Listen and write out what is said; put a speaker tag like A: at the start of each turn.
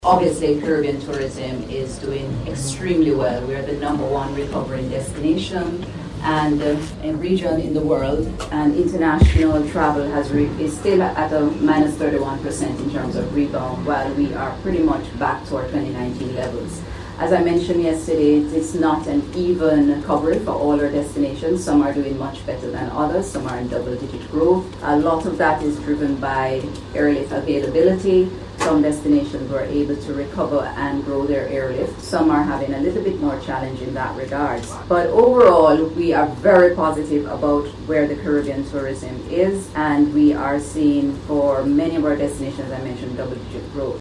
A: Obviously, Caribbean tourism is doing extremely well. We're the #1 recovering destination and a region in the world, and international travel is still at a minus 31% in terms of rebound, while we are pretty much back to our 2019 levels. As I mentioned yesterday, it's not an even recovery for all our destinations. Some are doing much better than others. Some are in double-digit growth. A lot of that is driven by airlift availability. Some destinations were able to recover and grow their airlift. Some are having a little bit more challenge in that regard. But overall, we are very positive about where the Caribbean tourism is, and we are seeing for many of our destinations, I mentioned, double-digit growth.